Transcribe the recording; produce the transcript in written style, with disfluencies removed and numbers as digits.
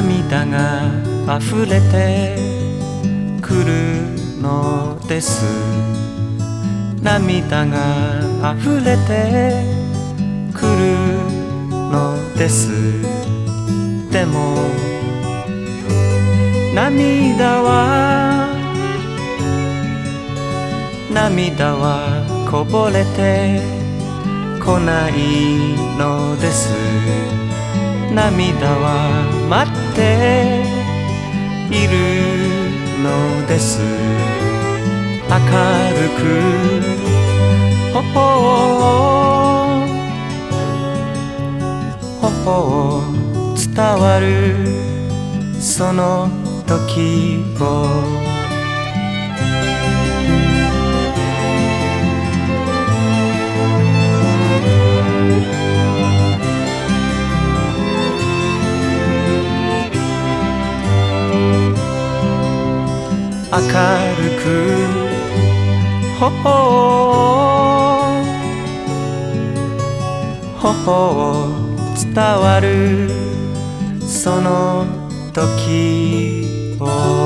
涙が溢れてくるのです。涙が溢れてくるのです。でも涙はこぼれてこないのです。涙は待っているのです。明るく頬を伝わるその時を明るく頬を伝わるその時を